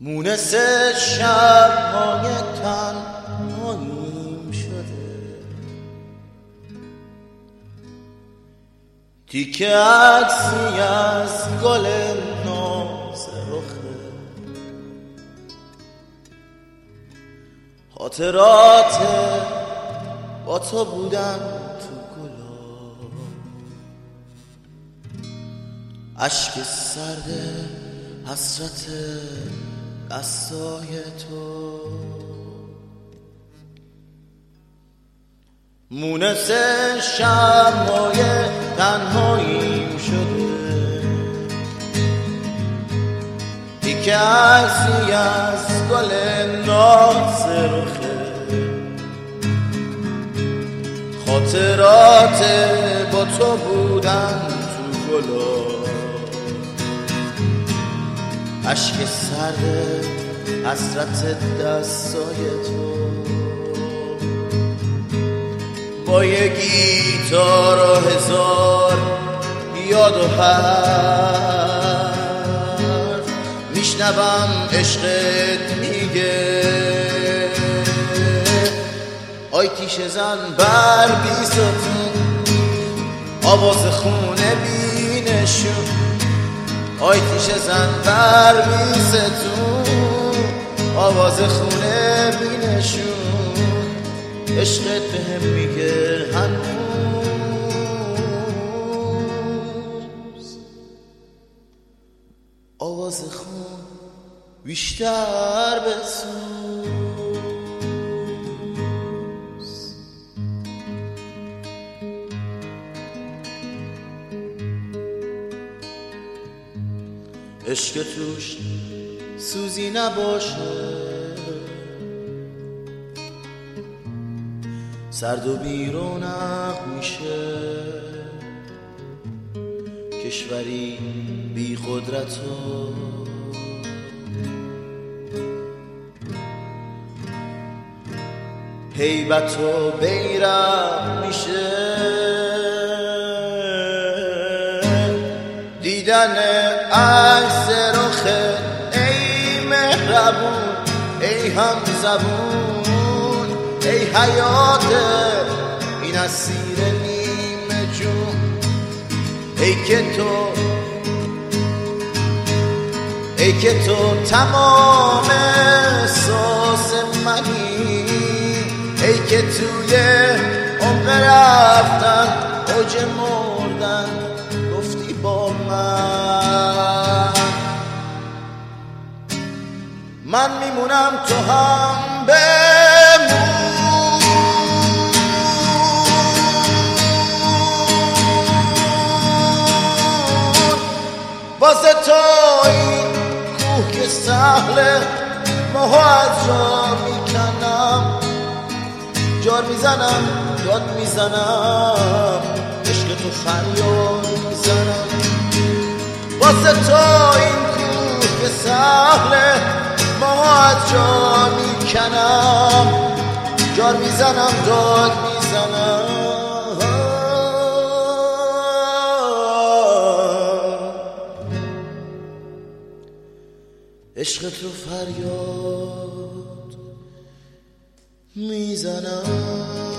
مونس شب‌های تنهاییم شده، تیکه عکسی از گل ناز رخه، خاطرات با تو بودن تو گلا، اشک سرد حسرت دستای تو. مونس شب‌های تنهاییم شده، تیکه عکسی از گل ناز رخه، خاطرات با تو بودن تو گلا، اشک سرد حسرت دستای تو. با یه گیتار و هزار یاد و حرف میشنوم عشقت میگه آی تیشه زن بر بیستون، آواز خونه بینشون، آی تیشه زن بر بیستون، آواز خونه بینشون، عشقت بهم میگه هنوز، آواز خون بیشتر بسوز. عشق توش سوزی نباشه، سرد و بیرونق میشه، کشوری بی قدرت و هیبت و بیرق میشه، دیدن عکس رخت ای مهربون، ای هم زبون، ای حیات این اسیر نیمه جون، ای که تو تمام احساس منی، ای که توی عمق رفتن اوج مردن گفتی با من میمونم تو هم بمون، واسه تو این کوه که سهله ماها از جا میکنم، جار میزنم داد میزنم، عشق تو فریاد میزنم، واسه تو این کوه که سهله ماها از جا میکنم، جار میزنم داد میزنم، عشق تو فریاد میزنم.